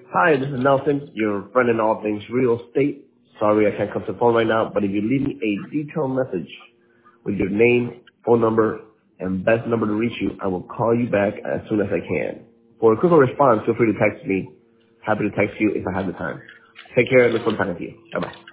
Hi, this is Nelson, your friend in all things real estate. Sorry I can't come to the phone right now, but if you leave me a detailed message with your name, phone number, and best number to reach you, I will call you back as soon as I can. For a quicker response, feel free to text me. Happy to text you if I have the time. Take care and look forward to talking to you. Bye-bye.